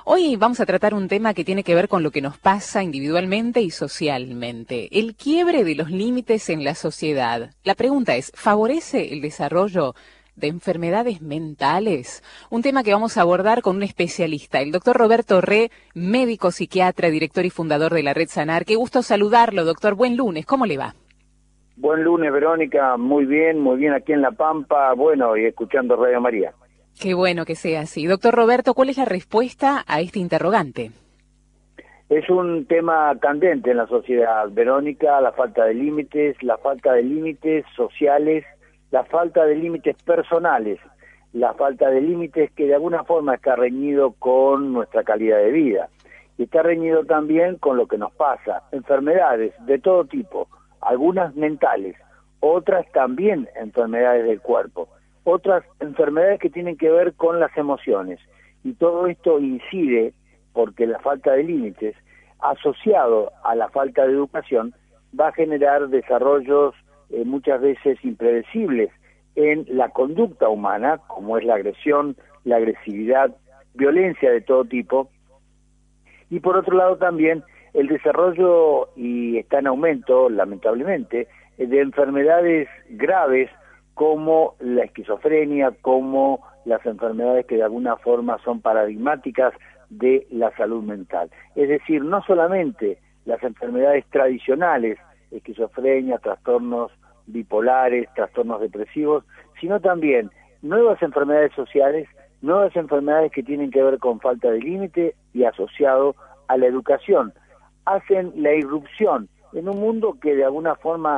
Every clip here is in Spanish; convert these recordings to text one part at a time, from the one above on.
Hoy vamos a tratar un tema que tiene que ver con lo que nos pasa individualmente y socialmente, el quiebre de los límites en la sociedad. La pregunta es, ¿favorece el desarrollo de enfermedades mentales? Un tema que vamos a abordar con un especialista, el doctor Roberto Re, médico psiquiatra, director y fundador de la Red Sanar. Qué gusto saludarlo, doctor. Buen lunes, ¿cómo le va? Buen lunes, Verónica, muy bien aquí en La Pampa, bueno, y escuchando Radio María. Qué bueno que sea así. Doctor Roberto, ¿cuál es la respuesta a este interrogante? Es un tema candente en la sociedad, Verónica, la falta de límites sociales, la falta de límites personales, la falta de límites que de alguna forma está reñido con nuestra calidad de vida. Y está reñido también con lo que nos pasa, enfermedades de todo tipo, algunas mentales, otras también enfermedades del cuerpo, otras enfermedades que tienen que ver con las emociones. Y todo esto incide porque la falta de límites, asociado a la falta de educación, va a generar desarrollos muchas veces impredecibles en la conducta humana, como es la agresión, la agresividad, violencia de todo tipo, y por otro lado también el desarrollo, y está en aumento, lamentablemente, de enfermedades graves como la esquizofrenia, como las enfermedades que de alguna forma son paradigmáticas de la salud mental. Es decir, no solamente las enfermedades tradicionales, esquizofrenia, trastornos bipolares, trastornos depresivos, sino también nuevas enfermedades sociales, nuevas enfermedades que tienen que ver con falta de límite y asociado a la educación. Hacen la irrupción en un mundo que de alguna forma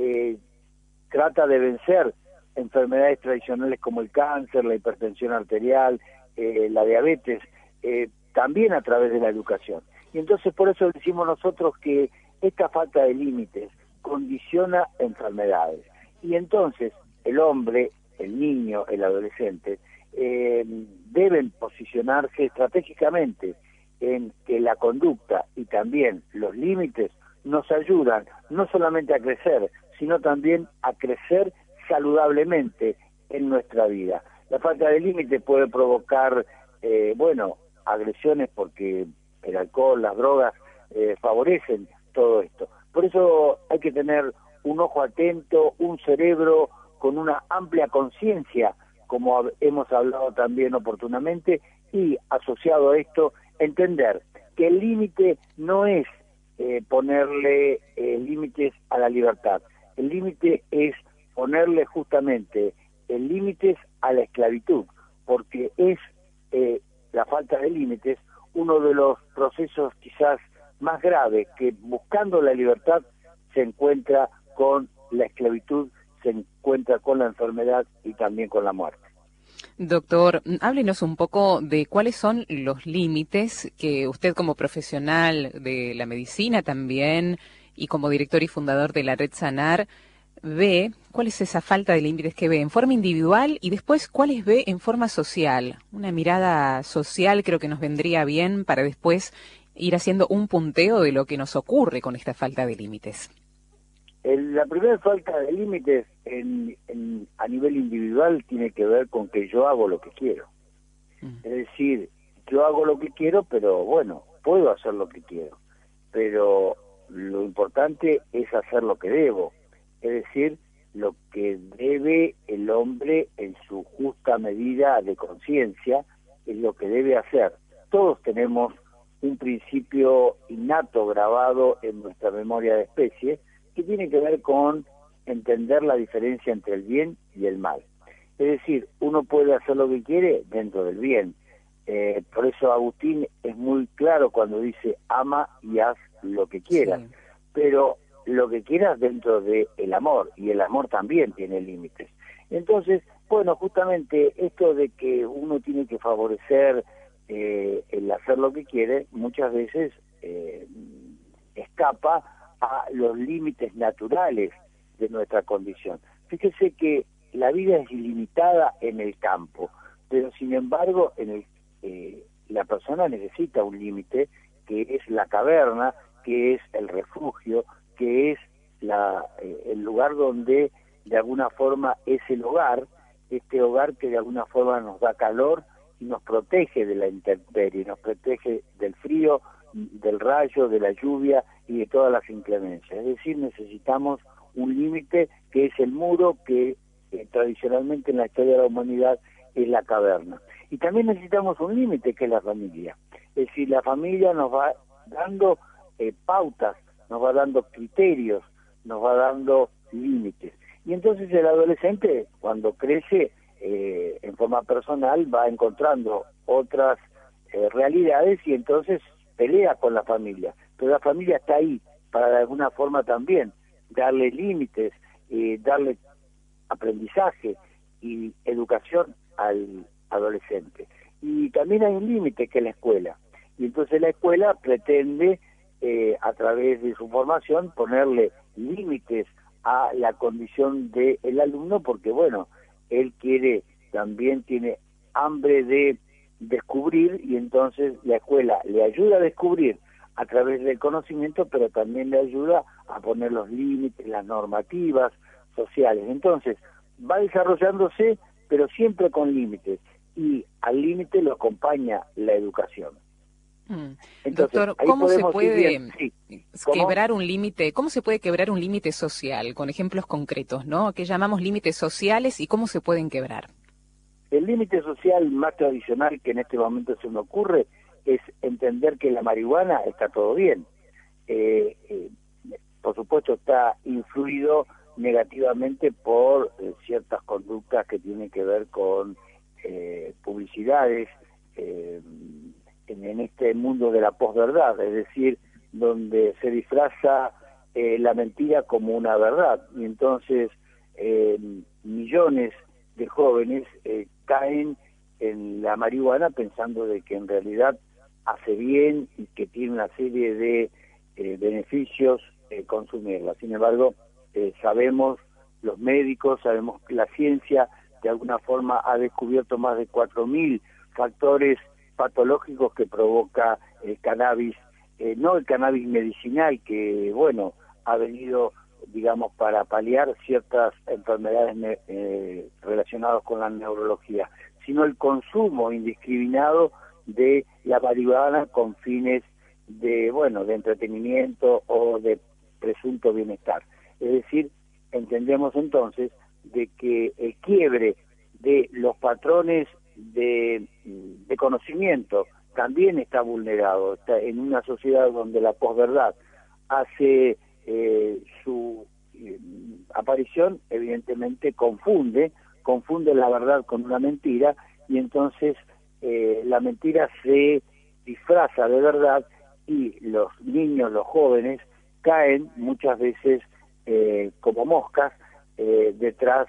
trata de vencer enfermedades tradicionales como el cáncer, la hipertensión arterial, la diabetes, también a través de la educación. Y entonces por eso decimos nosotros que esta falta de límites condiciona enfermedades. Y entonces el hombre, el niño, el adolescente, deben posicionarse estratégicamente en que la conducta y también los límites nos ayudan no solamente a crecer, sino también a crecer saludablemente en nuestra vida. La falta de límites puede provocar, agresiones porque el alcohol, las drogas favorecen todo esto. Por eso hay que tener un ojo atento, un cerebro con una amplia conciencia, como hemos hablado también oportunamente, y asociado a esto, entender que el límite no es ponerle límites a la libertad. El límite es ponerle justamente límites a la esclavitud, porque es la falta de límites uno de los procesos quizás más graves, que buscando la libertad se encuentra con la esclavitud, se encuentra con la enfermedad y también con la muerte. Doctor, háblenos un poco de cuáles son los límites que usted como profesional de la medicina también y como director y fundador de la Red Sanar ve, cuál es esa falta de límites que ve en forma individual y después cuáles ve en forma social. Una mirada social creo que nos vendría bien para después ir haciendo un punteo de lo que nos ocurre con esta falta de límites. La primera falta de límites a nivel individual tiene que ver con que yo hago lo que quiero. Es decir, yo hago lo que quiero, pero bueno, puedo hacer lo que quiero. Pero lo importante es hacer lo que debo. Es decir, lo que debe el hombre en su justa medida de conciencia es lo que debe hacer. Todos tenemos un principio innato grabado en nuestra memoria de especie, que tiene que ver con entender la diferencia entre el bien y el mal. Es decir, uno puede hacer lo que quiere dentro del bien. Por eso Agustín es muy claro cuando dice ama y haz lo que quieras, sí, pero lo que quieras dentro del amor, y el amor también tiene límites. Entonces, bueno, justamente esto de que uno tiene que favorecer el hacer lo que quiere, muchas veces escapa a los límites naturales de nuestra condición. Fíjese que la vida es ilimitada en el campo, pero sin embargo la persona necesita un límite, que es la caverna, que es el refugio, que es el lugar donde de alguna forma es el hogar, este hogar que de alguna forma nos da calor y nos protege de la intemperie, nos protege rayos, de la lluvia y de todas las inclemencias. Es decir, necesitamos un límite que es el muro que tradicionalmente en la historia de la humanidad es la caverna. Y también necesitamos un límite que es la familia. Es decir, la familia nos va dando pautas, nos va dando criterios, nos va dando límites. Y entonces el adolescente, cuando crece en forma personal, va encontrando otras realidades y entonces pelea con la familia. Pero la familia está ahí para de alguna forma también darle límites, darle aprendizaje y educación al adolescente. Y también hay un límite que es la escuela. Y entonces la escuela pretende, a través de su formación, ponerle límites a la condición del alumno, porque bueno, él también tiene hambre de descubrir, y entonces la escuela le ayuda a descubrir a través del conocimiento, pero también le ayuda a poner los límites, las normativas sociales. Entonces, va desarrollándose, pero siempre con límites, y al límite lo acompaña la educación. Entonces, doctor, ¿cómo se puede ¿Cómo? quebrar un límite? ¿Cómo se puede quebrar un límite social? Con ejemplos concretos, ¿no? ¿Qué llamamos límites sociales y cómo se pueden quebrar? El límite social más tradicional que en este momento se me ocurre es entender que la marihuana está todo bien. Por supuesto está influido negativamente por ciertas conductas que tienen que ver con publicidades en este mundo de la posverdad, es decir, donde se disfraza la mentira como una verdad, y entonces millones de jóvenes caen en la marihuana pensando de que en realidad hace bien y que tiene una serie de beneficios consumirla. Sin embargo, sabemos, los médicos, sabemos que la ciencia de alguna forma ha descubierto más de 4.000 factores patológicos que provoca el cannabis, no el cannabis medicinal, que bueno, ha venido, digamos, para paliar ciertas enfermedades relacionadas con la neurología, sino el consumo indiscriminado de la marihuana con fines de, bueno, de entretenimiento o de presunto bienestar. Es decir, entendemos entonces de que el quiebre de los patrones de conocimiento también está vulnerado. Está en una sociedad donde la posverdad hace su aparición, evidentemente confunde la verdad con una mentira, y entonces la mentira se disfraza de verdad y los niños, los jóvenes, caen muchas veces como moscas detrás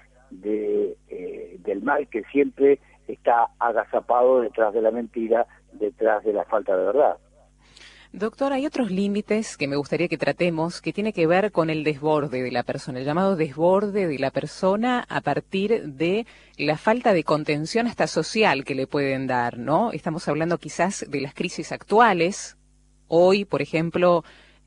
del mal que siempre está agazapado detrás de la mentira, detrás de la falta de verdad. Doctor, hay otros límites que me gustaría que tratemos, que tiene que ver con el desborde de la persona, el llamado desborde de la persona a partir de la falta de contención hasta social que le pueden dar, ¿no? Estamos hablando quizás de las crisis actuales. Hoy, por ejemplo,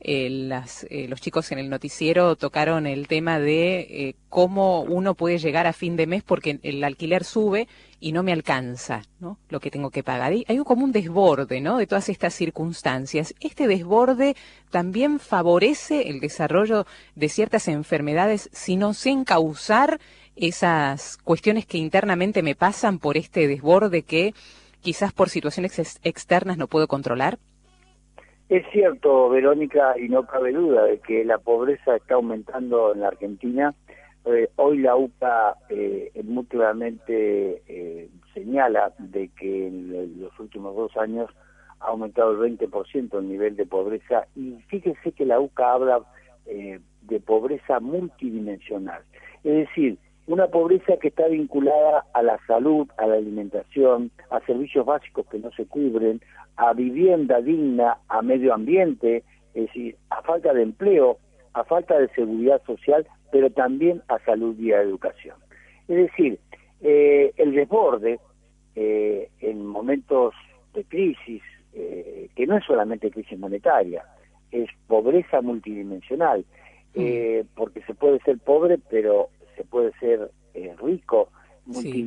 los chicos en el noticiero tocaron el tema de cómo uno puede llegar a fin de mes porque el alquiler sube y no me alcanza, ¿no?, lo que tengo que pagar. Hay como un desborde, ¿no?, de todas estas circunstancias. Este desborde también favorece el desarrollo de ciertas enfermedades si no sé encauzar esas cuestiones que internamente me pasan por este desborde que quizás por situaciones externas no puedo controlar. Es cierto, Verónica, y no cabe duda de que la pobreza está aumentando en la Argentina. Hoy la UCA muy claramente señala de que en los últimos 2 años ha aumentado el 20% el nivel de pobreza, y fíjese que la UCA habla de pobreza multidimensional, es decir, una pobreza que está vinculada a la salud, a la alimentación, a servicios básicos que no se cubren, a vivienda digna, a medio ambiente, es decir, a falta de empleo, a falta de seguridad social, pero también a salud y a educación. Es decir, el desborde en momentos de crisis, que no es solamente crisis monetaria, es pobreza multidimensional, porque se puede ser pobre, pero se puede ser rico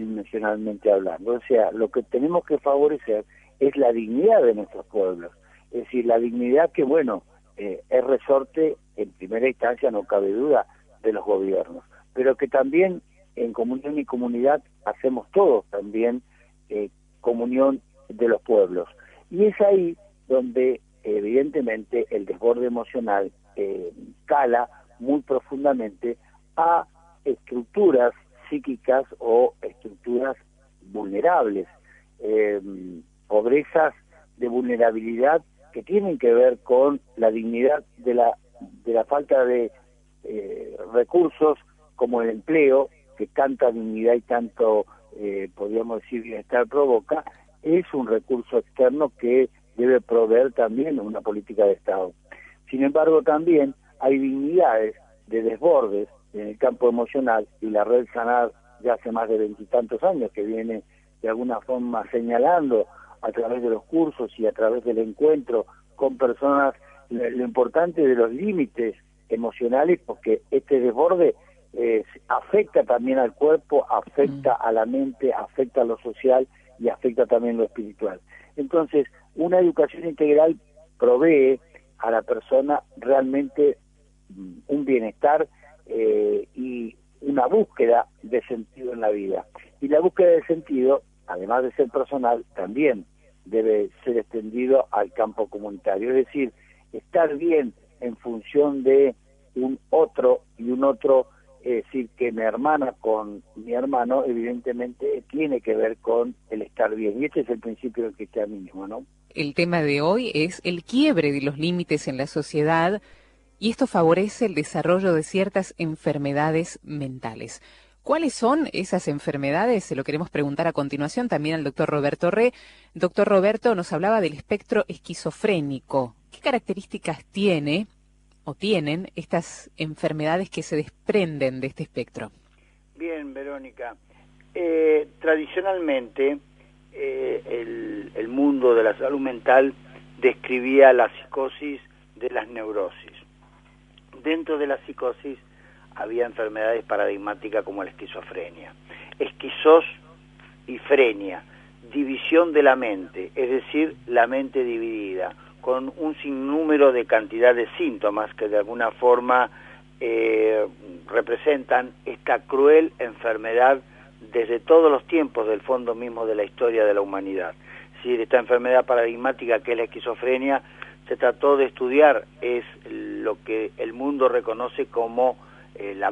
multidimensionalmente hablando. O sea, lo que tenemos que favorecer es la dignidad de nuestros pueblos. Es decir, la dignidad que, bueno, es resorte, en primera instancia, no cabe duda, de los gobiernos, pero que también en comunión y comunidad hacemos todos también comunión de los pueblos. Y es ahí donde, evidentemente, el desborde emocional cala muy profundamente a estructuras psíquicas o estructuras vulnerables, pobrezas de vulnerabilidad que tienen que ver con la dignidad de la falta de recursos como el empleo, que tanta dignidad y tanto, podríamos decir, bienestar provoca, es un recurso externo que debe proveer también una política de Estado. Sin embargo, también hay dignidades de desbordes en el campo emocional, y la red Sanar ya hace más de 20 y tantos años que viene de alguna forma señalando a través de los cursos y a través del encuentro con personas lo importante de los límites emocionales, porque este desborde afecta también al cuerpo, afecta a la mente, afecta a lo social y afecta también lo espiritual. Entonces, una educación integral provee a la persona realmente un bienestar y una búsqueda de sentido en la vida. Y la búsqueda de sentido, además de ser personal, también debe ser extendido al campo comunitario. Es decir, estar bien en función de un otro y un otro, es decir, que me hermana con mi hermano, evidentemente tiene que ver con el estar bien. Y este es el principio del cristianismo, ¿no? El tema de hoy es el quiebre de los límites en la sociedad, y esto favorece el desarrollo de ciertas enfermedades mentales. ¿Cuáles son esas enfermedades? Se lo queremos preguntar a continuación también al doctor Roberto Re. Doctor Roberto, nos hablaba del espectro esquizofrénico. ¿Qué características tiene o tienen estas enfermedades que se desprenden de este espectro? Bien, Verónica. Tradicionalmente, el mundo de la salud mental describía la psicosis de las neurosis. Dentro de la psicosis había enfermedades paradigmáticas como la esquizofrenia. Esquizos y frenia, división de la mente, es decir, la mente dividida, con un sinnúmero de cantidad de síntomas que de alguna forma representan esta cruel enfermedad desde todos los tiempos del fondo mismo de la historia de la humanidad. Es decir, esta enfermedad paradigmática que es la esquizofrenia se trató de estudiar, es lo que el mundo reconoce como el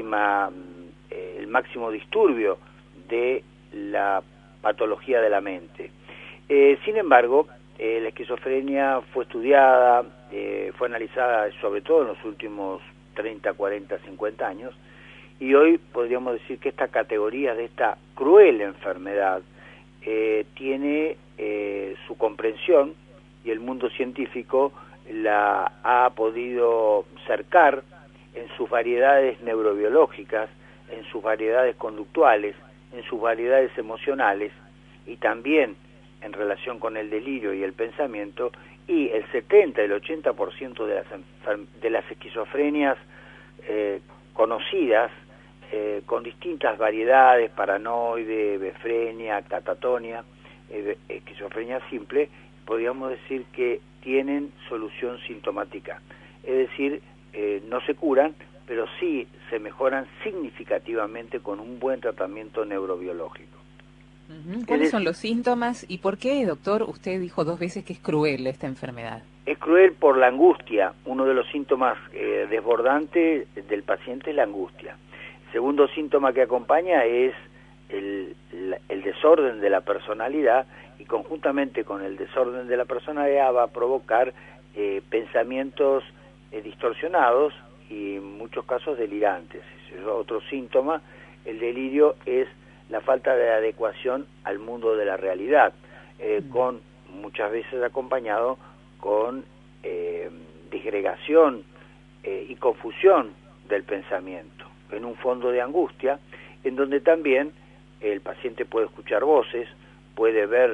máximo disturbio de la patología de la mente. Sin embargo, la esquizofrenia fue estudiada, fue analizada sobre todo en los últimos 30, 40, 50 años, y hoy podríamos decir que esta categoría de esta cruel enfermedad tiene su comprensión, y el mundo científico la ha podido cercar en sus variedades neurobiológicas, en sus variedades conductuales, en sus variedades emocionales, y también en relación con el delirio y el pensamiento, y el 70, el 80% de las esquizofrenias conocidas, con distintas variedades, paranoide, befrenia, catatonia, esquizofrenia simple, podríamos decir que tienen solución sintomática. Es decir, no se curan, pero sí se mejoran significativamente con un buen tratamiento neurobiológico. ¿Cuáles son los síntomas y por qué, doctor, usted dijo 2 veces que es cruel esta enfermedad? Es cruel por la angustia. Uno de los síntomas desbordantes del paciente es la angustia. El segundo síntoma que acompaña es el desorden de la personalidad, y conjuntamente con el desorden de la personalidad va a provocar pensamientos distorsionados y en muchos casos delirantes. Es otro síntoma. El delirio es la falta de adecuación al mundo de la realidad, con muchas veces acompañado con disgregación y confusión del pensamiento, en un fondo de angustia, en donde también el paciente puede escuchar voces, puede ver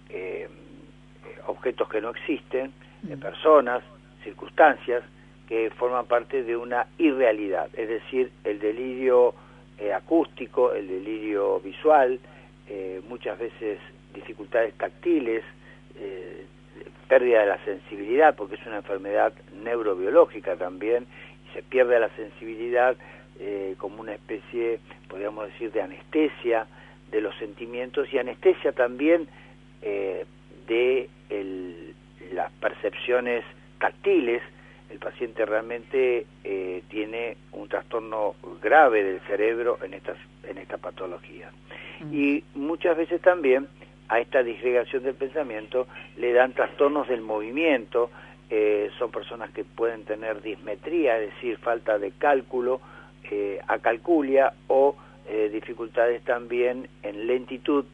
objetos que no existen, personas, circunstancias que forman parte de una irrealidad, es decir, el delirio acústico, el delirio visual, muchas veces dificultades táctiles, pérdida de la sensibilidad, porque es una enfermedad neurobiológica también, y se pierde la sensibilidad como una especie, podríamos decir, de anestesia de los sentimientos y anestesia también de las percepciones táctiles. El paciente realmente tiene un trastorno grave del cerebro en esta patología. Y muchas veces también a esta disgregación del pensamiento le dan trastornos del movimiento. Son personas que pueden tener dismetría, es decir, falta de cálculo, acalculia, o dificultades también en lentitud,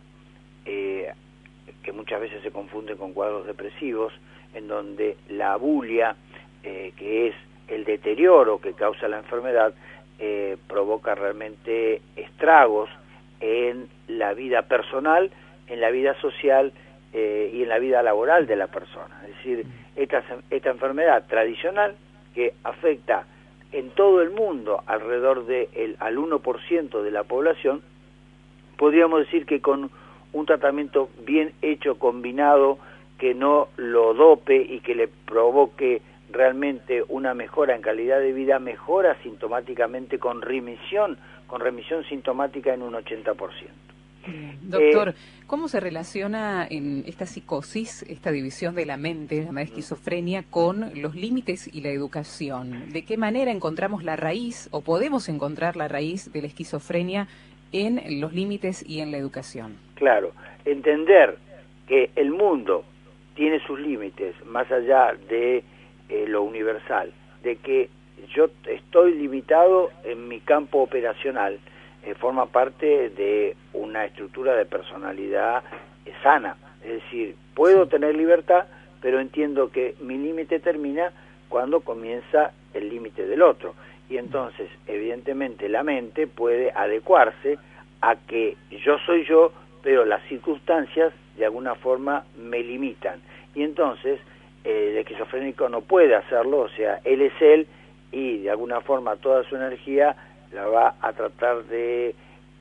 que muchas veces se confunden con cuadros depresivos, en donde la abulia, que es el deterioro que causa la enfermedad, provoca realmente estragos en la vida personal, en la vida social y en la vida laboral de la persona. Es decir, esta enfermedad tradicional que afecta en todo el mundo alrededor al 1% de la población, podríamos decir que con un tratamiento bien hecho, combinado, que no lo dope y que le provoque realmente una mejora en calidad de vida, mejora sintomáticamente con remisión sintomática en un 80%. Doctor, ¿cómo se relaciona en esta psicosis, esta división de la mente, llamada esquizofrenia, con los límites y la educación? ¿De qué manera encontramos la raíz, o podemos encontrar la raíz de la esquizofrenia en los límites y en la educación? Claro, entender que el mundo tiene sus límites, más allá de lo universal, de que yo estoy limitado en mi campo operacional, forma parte de una estructura de personalidad sana. Es decir, puedo tener libertad, pero entiendo que mi límite termina cuando comienza el límite del otro. Y entonces, evidentemente, la mente puede adecuarse a que yo soy yo, pero las circunstancias de alguna forma me limitan. Y entonces, el esquizofrénico no puede hacerlo, o sea, él es él, y de alguna forma toda su energía la va a tratar de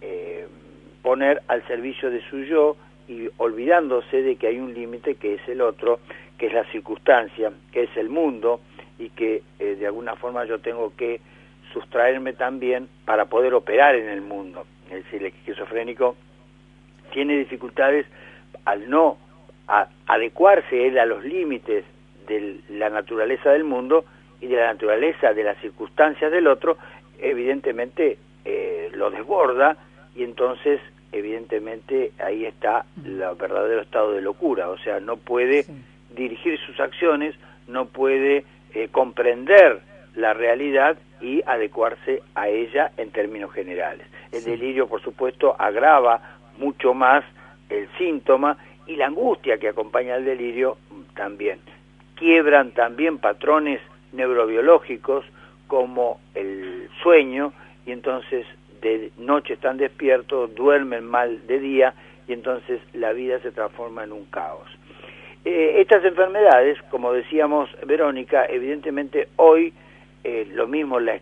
poner al servicio de su yo, y olvidándose de que hay un límite que es el otro, que es la circunstancia, que es el mundo, y que de alguna forma yo tengo que sustraerme también para poder operar en el mundo. Es decir, el esquizofrénico tiene dificultades al no adecuarse él a los límites de la naturaleza del mundo y de la naturaleza de las circunstancias del otro. Evidentemente lo desborda, y entonces evidentemente ahí está el verdadero estado de locura. O sea, no puede dirigir sus acciones, no puede comprender la realidad y adecuarse a ella en términos generales. El delirio, por supuesto, agrava mucho más el síntoma, y la angustia que acompaña al delirio también. Quiebran también patrones neurobiológicos como el sueño, y entonces de noche están despiertos, duermen mal de día, y entonces la vida se transforma en un caos. Estas enfermedades, como decíamos, Verónica, evidentemente hoy lo mismo la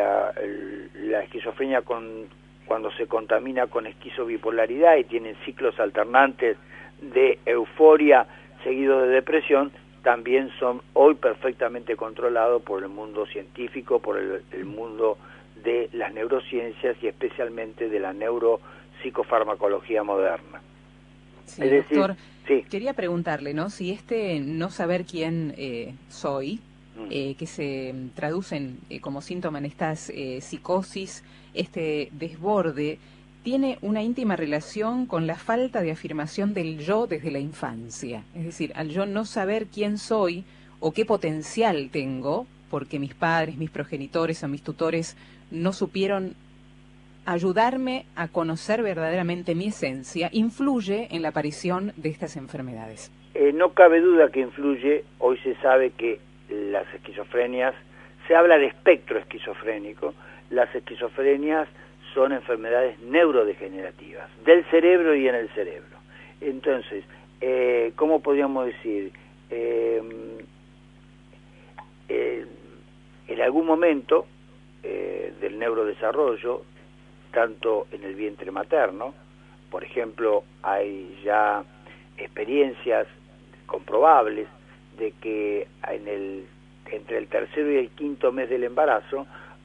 esquizofrenia cuando se contamina con esquizobipolaridad y tienen ciclos alternantes de euforia seguido de depresión, también son hoy perfectamente controlados por el mundo científico, por el mundo de las neurociencias y especialmente de la neuropsicofarmacología moderna. Sí, es decir, doctor, quería preguntarle, ¿no? Si no saber quién soy, que se traducen como síntoma en estas psicosis, este desborde, tiene una íntima relación con la falta de afirmación del yo desde la infancia. Es decir, al yo no saber quién soy o qué potencial tengo, porque mis padres, mis progenitores o mis tutores no supieron ayudarme a conocer verdaderamente mi esencia, influye en la aparición de estas enfermedades. No cabe duda que influye. Hoy se sabe que las esquizofrenias, se habla de espectro esquizofrénico, las esquizofrenias son enfermedades neurodegenerativas, del cerebro y en el cerebro. Entonces, ¿cómo podríamos decir? En algún momento del neurodesarrollo, tanto en el vientre materno, por ejemplo, hay ya experiencias comprobables de que entre el tercero y el quinto mes del embarazo,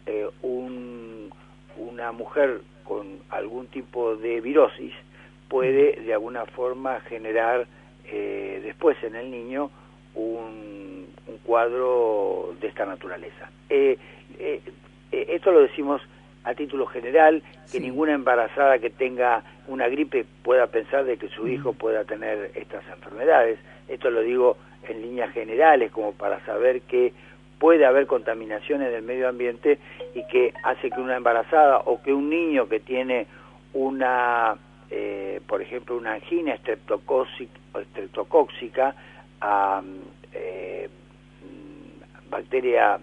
una mujer con algún tipo de virosis puede de alguna forma generar después en el niño un cuadro de esta naturaleza. Esto lo decimos a título general, que ninguna embarazada que tenga una gripe pueda pensar de que su hijo pueda tener estas enfermedades. Esto lo digo en líneas generales, como para saber que puede haber contaminaciones del medio ambiente y que hace que una embarazada o que un niño que tiene por ejemplo, una angina estreptocóxica, bacteria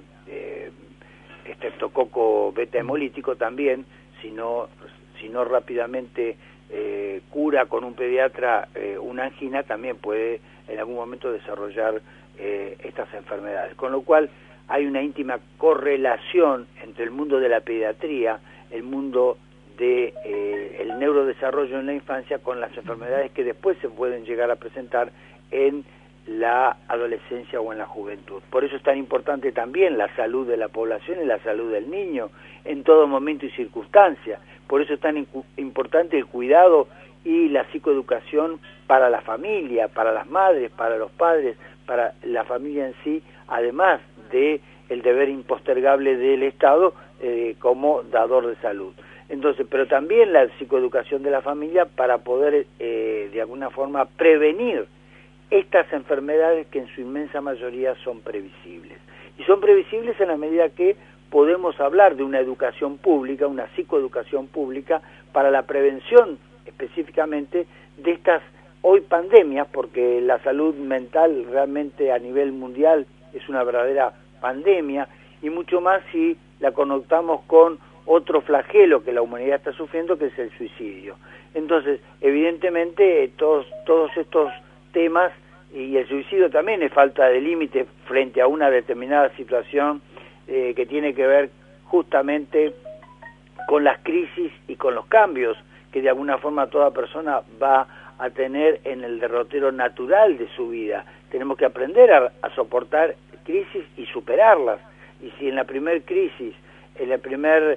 estreptococo beta hemolítico también, si no rápidamente cura con un pediatra una angina, también puede en algún momento desarrollar estas enfermedades. Con lo cual hay una íntima correlación entre el mundo de la pediatría, el mundo de el neurodesarrollo en la infancia, con las enfermedades que después se pueden llegar a presentar en la adolescencia o en la juventud. Por eso es tan importante también la salud de la población y la salud del niño en todo momento y circunstancia. Por eso es tan importante el cuidado y la psicoeducación para la familia, para las madres, para los padres, para la familia en sí, además de el deber impostergable del Estado como dador de salud. Entonces, pero también la psicoeducación de la familia para poder de alguna forma prevenir estas enfermedades que en su inmensa mayoría son previsibles. Y son previsibles en la medida que podemos hablar de una educación pública, una psicoeducación pública para la prevención específicamente de estas hoy pandemias, porque la salud mental realmente a nivel mundial es una verdadera pandemia, y mucho más si la conectamos con otro flagelo que la humanidad está sufriendo, que es el suicidio. Entonces, evidentemente, todos estos temas, y el suicidio también es falta de límite frente a una determinada situación que tiene que ver justamente con las crisis y con los cambios que de alguna forma toda persona va a tener en el derrotero natural de su vida. Tenemos que aprender a soportar crisis y superarlas. Y si en la primer crisis, en la primer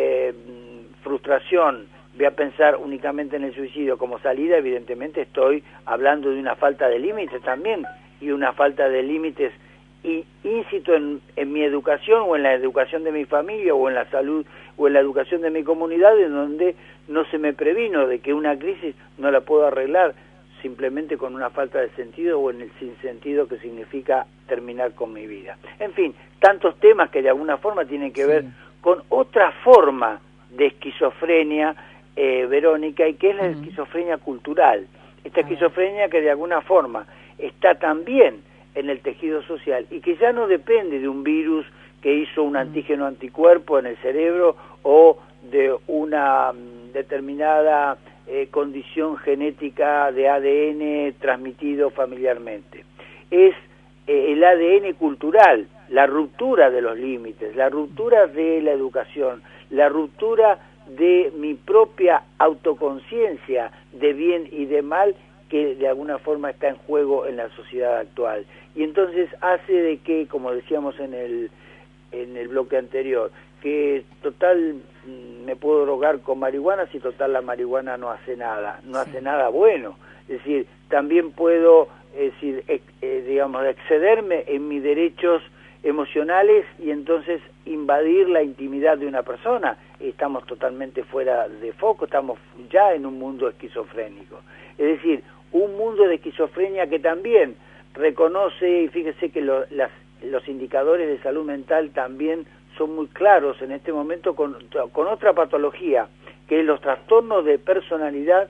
frustración, voy a pensar únicamente en el suicidio como salida, evidentemente estoy hablando de una falta de límites también, y una falta de límites íncito en mi educación o en la educación de mi familia o en la salud o en la educación de mi comunidad, en donde no se me previno de que una crisis no la puedo arreglar simplemente con una falta de sentido o en el sinsentido que significa terminar con mi vida. En fin, tantos temas que de alguna forma tienen que ver con otra forma de esquizofrenia, Verónica, y que es la esquizofrenia cultural. Esta esquizofrenia que de alguna forma está también en el tejido social y que ya no depende de un virus que hizo un antígeno anticuerpo en el cerebro o de una determinada condición genética de ADN transmitido familiarmente. Es el ADN cultural, la ruptura de los límites, la ruptura de la educación, la ruptura de mi propia autoconciencia de bien y de mal, que de alguna forma está en juego en la sociedad actual. Y entonces hace de que, como decíamos en el bloque anterior, que total me puedo drogar con marihuana si total la marihuana no hace nada, hace nada bueno. Es decir, también puedo digamos, excederme en mis derechos emocionales y entonces invadir la intimidad de una persona. Estamos totalmente fuera de foco, estamos ya en un mundo esquizofrénico. Es decir, un mundo de esquizofrenia que también reconoce, y fíjese que los indicadores de salud mental también son muy claros en este momento con otra patología, que es los trastornos de personalidad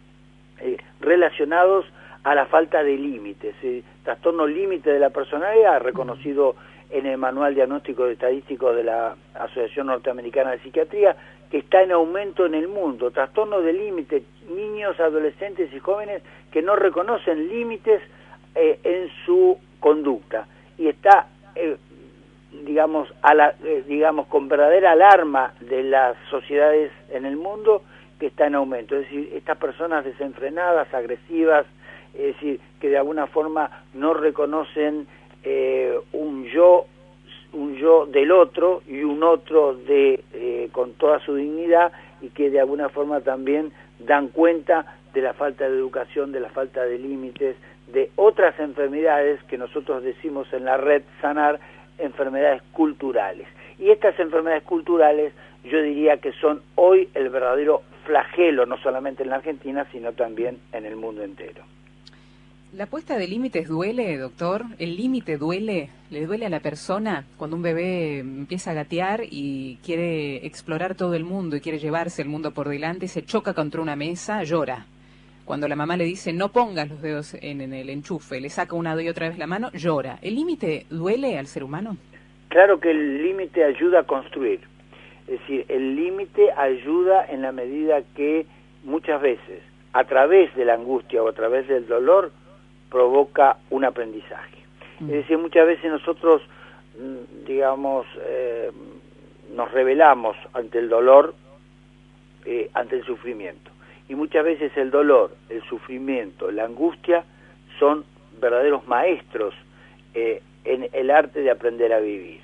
relacionados a la falta de límites. Trastorno límite de la personalidad, reconocido en el Manual Diagnóstico y Estadístico de la Asociación Norteamericana de Psiquiatría, que está en aumento en el mundo. Trastorno de límite, niños, adolescentes y jóvenes que no reconocen límites en su conducta. Y está, digamos, con verdadera alarma de las sociedades en el mundo, que está en aumento. Es decir, estas personas desenfrenadas, agresivas, es decir, que de alguna forma no reconocen un yo del otro y un otro con toda su dignidad, y que de alguna forma también dan cuenta de la falta de educación, de la falta de límites, de otras enfermedades que nosotros decimos en la red Sanar, enfermedades culturales. Y estas enfermedades culturales yo diría que son hoy el verdadero flagelo, no solamente en la Argentina, sino también en el mundo entero. ¿La puesta de límites duele, doctor? ¿El límite duele? ¿Le duele a la persona cuando un bebé empieza a gatear y quiere explorar todo el mundo y quiere llevarse el mundo por delante, se choca contra una mesa, llora? Cuando la mamá le dice no pongas los dedos en el enchufe, le saca una y otra vez la mano, llora. ¿El límite duele al ser humano? Claro que el límite ayuda a construir. Es decir, el límite ayuda en la medida que muchas veces, a través de la angustia o a través del dolor, provoca un aprendizaje. Es decir, muchas veces nosotros, digamos, nos rebelamos ante el dolor, ante el sufrimiento. Y muchas veces el dolor, el sufrimiento, la angustia son verdaderos maestros en el arte de aprender a vivir.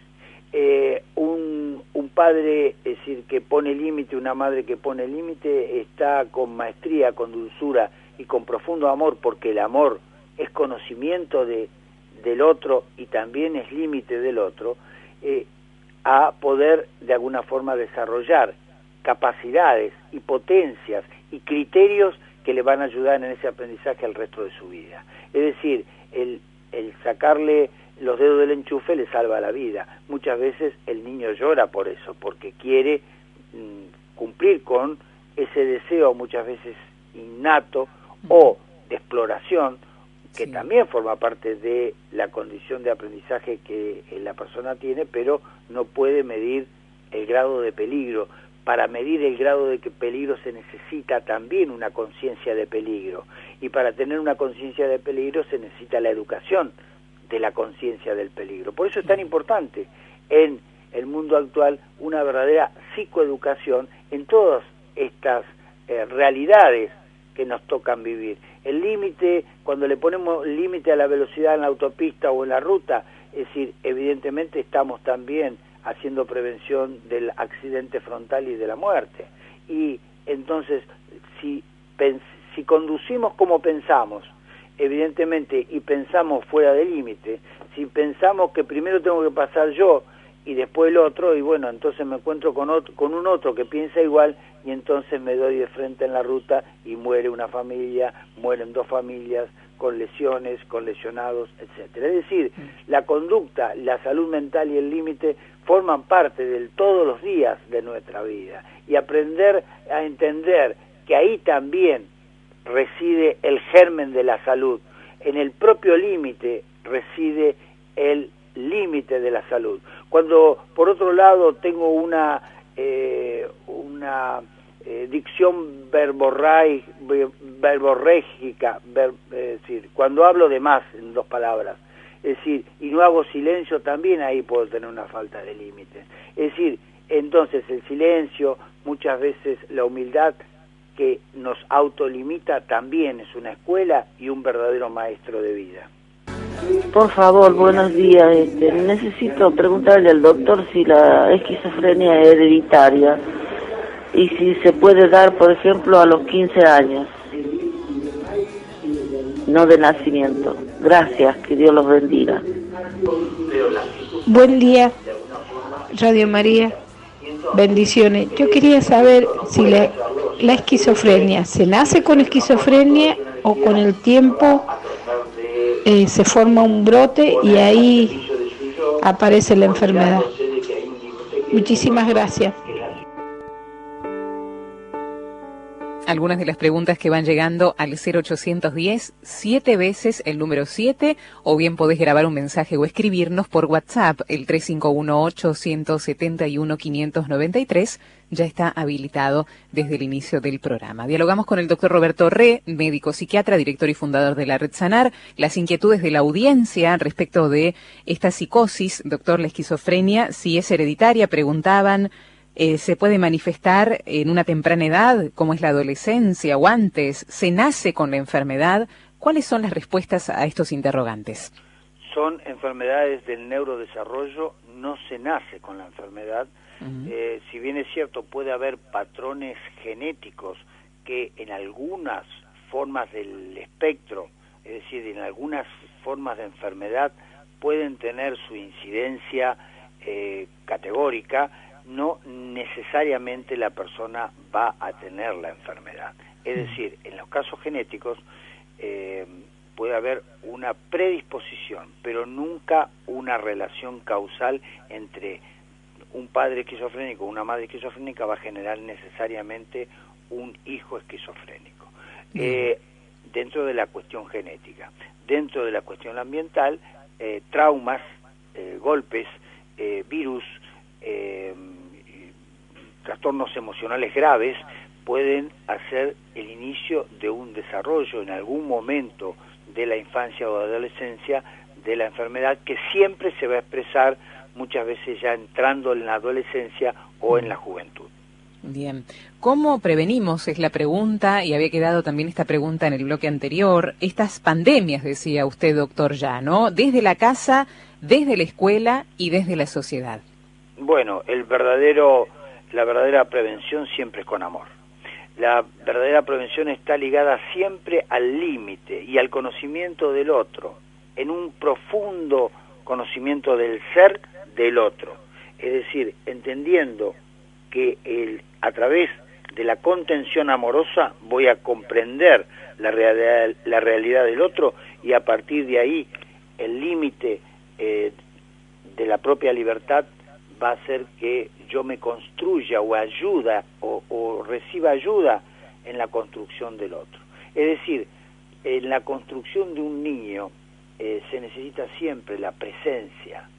Un padre, es decir, que pone límite, una madre que pone límite, está con maestría, con dulzura y con profundo amor, porque el amor es conocimiento del otro y también es límite del otro, a poder de alguna forma desarrollar capacidades y potencias y criterios que le van a ayudar en ese aprendizaje al resto de su vida. Es decir, el sacarle los dedos del enchufe le salva la vida. Muchas veces el niño llora por eso, porque quiere cumplir con ese deseo muchas veces innato o de exploración, que sí, también forma parte de la condición de aprendizaje que la persona tiene, pero no puede medir el grado de peligro. Para medir el grado de peligro se necesita también una conciencia de peligro, y para tener una conciencia de peligro se necesita la educación de la conciencia del peligro. Por eso es tan importante en el mundo actual una verdadera psicoeducación en todas estas realidades que nos tocan vivir. El límite, cuando le ponemos límite a la velocidad en la autopista o en la ruta, es decir, evidentemente estamos también haciendo prevención del accidente frontal y de la muerte. Y entonces, si conducimos como pensamos, evidentemente, y pensamos fuera del límite, si pensamos que primero tengo que pasar yo y después el otro, y bueno, entonces me encuentro con un otro que piensa igual, y entonces me doy de frente en la ruta y muere una familia, mueren dos familias, con lesiones, con lesionados, etcétera. Es decir, la conducta, la salud mental y el límite forman parte de todos los días de nuestra vida, y aprender a entender que ahí también reside el germen de la salud. En el propio límite reside el límite de la salud. Cuando, por otro lado, tengo una dicción verborrégica, es decir, cuando hablo de más en dos palabras, es decir, y no hago silencio, también ahí puedo tener una falta de límites. Es decir, entonces el silencio, muchas veces la humildad que nos autolimita, también es una escuela y un verdadero maestro de vida. Por favor, buenos días. Necesito preguntarle al doctor si la esquizofrenia es hereditaria y si se puede dar, por ejemplo, a los 15 años, no de nacimiento. Gracias, que Dios los bendiga. Buen día, Radio María. Bendiciones. Yo quería saber si la esquizofrenia, ¿se nace con esquizofrenia o con el tiempo se forma un brote y ahí aparece la enfermedad? Muchísimas gracias. Algunas de las preguntas que van llegando al 0810, 7 veces el número 7, o bien podés grabar un mensaje o escribirnos por WhatsApp, el 3518-171-593, ya está habilitado desde el inicio del programa. Dialogamos con el doctor Roberto Re, médico psiquiatra, director y fundador de la Red Sanar, las inquietudes de la audiencia respecto de esta psicosis. Doctor, la esquizofrenia, si es hereditaria, preguntaban. ¿Se puede manifestar en una temprana edad, como es la adolescencia o antes? ¿Se nace con la enfermedad? ¿Cuáles son las respuestas a estos interrogantes? Son enfermedades del neurodesarrollo, no se nace con la enfermedad. Si bien es cierto, puede haber patrones genéticos que en algunas formas del espectro, es decir, en algunas formas de enfermedad, pueden tener su incidencia categórica, no necesariamente la persona va a tener la enfermedad. Es decir, en los casos genéticos puede haber una predisposición, pero nunca una relación causal entre un padre esquizofrénico o una madre esquizofrénica va a generar necesariamente un hijo esquizofrénico. Dentro de la cuestión genética. Dentro de la cuestión ambiental, traumas, golpes, virus, trastornos emocionales graves pueden hacer el inicio de un desarrollo en algún momento de la infancia o adolescencia de la enfermedad, que siempre se va a expresar muchas veces ya entrando en la adolescencia o en la juventud. Bien. ¿Cómo prevenimos? Es la pregunta, y había quedado también esta pregunta en el bloque anterior. Estas pandemias, decía usted, doctor, ya, ¿no? Desde la casa, desde la escuela y desde la sociedad. Bueno, la verdadera prevención siempre es con amor. La verdadera prevención está ligada siempre al límite y al conocimiento del otro, en un profundo conocimiento del ser del otro. Es decir, entendiendo que a través de la contención amorosa voy a comprender la realidad del otro, y a partir de ahí el límite de la propia libertad va a hacer que yo me construya o ayuda o reciba ayuda en la construcción del otro. Es decir, en la construcción de un niño se necesita siempre la presencia